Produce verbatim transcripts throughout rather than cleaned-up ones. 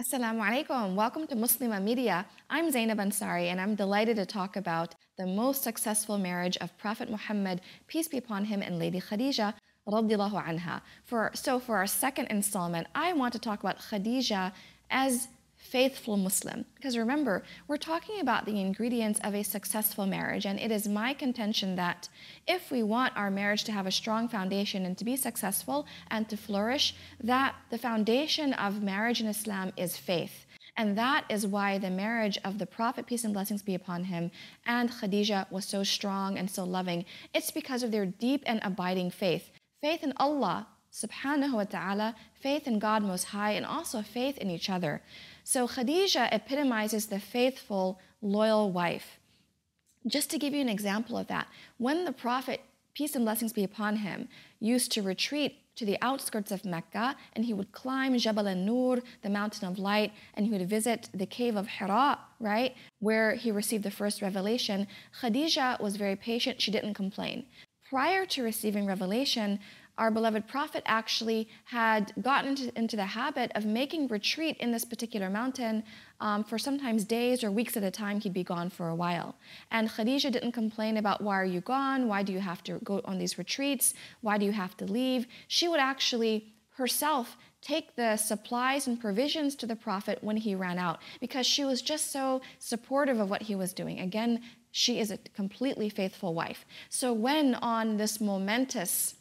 Assalamu alaikum. Welcome to Muslima Media. I'm Zainab Ansari, and I'm delighted to talk about the most successful marriage of Prophet Muhammad, peace be upon him, and Lady Khadija, radiallahu anha. For, so for our second installment, I want to talk about Khadija as faithful Muslim. Because remember, we're talking about the ingredients of a successful marriage, and it is my contention that if we want our marriage to have a strong foundation and to be successful and to flourish, that the foundation of marriage in Islam is faith. And that is why the marriage of the Prophet, peace and blessings be upon him, and Khadija was so strong and so loving. It's because of their deep and abiding faith. Faith in Allah, subhanahu wa ta'ala, faith in God Most High, and also faith in each other. So Khadija epitomizes the faithful, loyal wife. Just to give you an example of that, when the Prophet, peace and blessings be upon him, used to retreat to the outskirts of Mecca, and he would climb Jabal an-Nur, the mountain of light, and he would visit the cave of Hira, right, where he received the first revelation, Khadija was very patient. She didn't complain. Prior to receiving revelation, our beloved Prophet actually had gotten into, into the habit of making retreat in this particular mountain um, for sometimes days or weeks at a time. He'd be gone for a while. And Khadija didn't complain about, why are you gone? Why do you have to go on these retreats? Why do you have to leave? She would actually herself take the supplies and provisions to the Prophet when he ran out, because she was just so supportive of what he was doing. Again, she is a completely faithful wife. So when on this momentous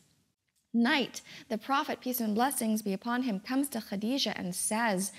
night, the Prophet, peace and blessings be upon him, comes to Khadija and says,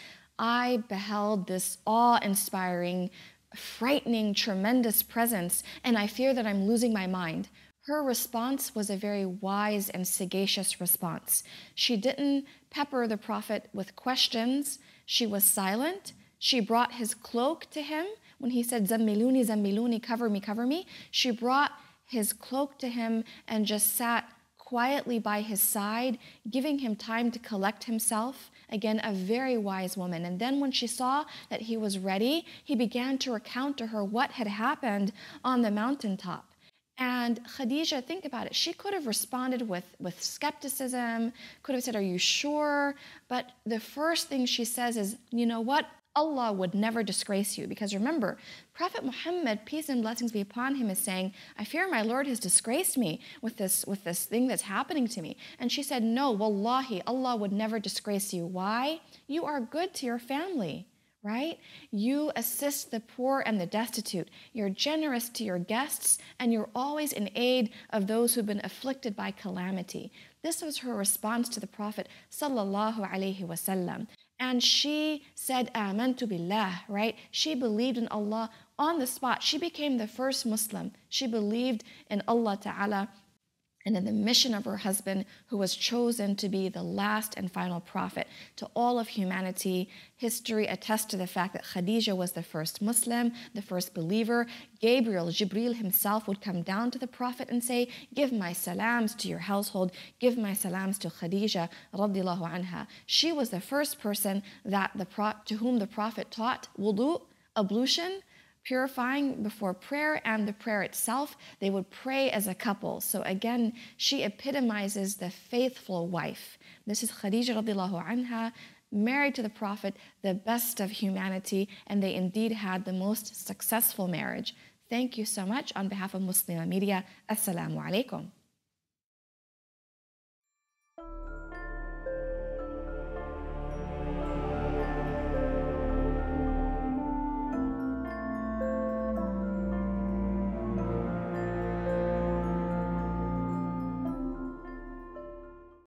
I beheld this awe-inspiring, frightening, tremendous presence, and I fear that I'm losing my mind. Her response was a very wise and sagacious response. She didn't pepper the Prophet with questions. She was silent. She brought his cloak to him. When he said, Zammiluni, Zammiluni, cover me, cover me, she brought his cloak to him and just sat quietly by his side, giving him time to collect himself. Again, a very wise woman. And then when she saw that he was ready, he began to recount to her what had happened on the mountaintop. And Khadija, think about it, she could have responded with, with skepticism, could have said, are you sure? But the first thing she says is, you know what? Allah would never disgrace you. Because remember, Prophet Muhammad, peace and blessings be upon him, is saying, I fear my Lord has disgraced me with this, with this thing that's happening to me. And she said, no, wallahi, Allah would never disgrace you. Why? You are good to your family, right? You assist the poor and the destitute. You're generous to your guests, and you're always in aid of those who've been afflicted by calamity. This was her response to the Prophet sallallahu alaihi wasallam. And she said, Amantu billah, right? She believed in Allah on the spot. She became the first Muslim. She believed in Allah Ta'ala and in the mission of her husband, who was chosen to be the last and final prophet to all of humanity. History attests to the fact that Khadija was the first Muslim, the first believer. Gabriel, Jibril himself, would come down to the Prophet and say, give my salams to your household, give my salams to Khadija, radiallahu anha. She was the first person that the pro to whom the Prophet taught wudu, ablution, purifying before prayer, and the prayer itself. They would pray as a couple. So again, she epitomizes the faithful wife. This is Khadija radiallahu anha, married to the Prophet, the best of humanity, and they indeed had the most successful marriage. Thank you so much. On behalf of Muslima Media, Assalamu alaikum.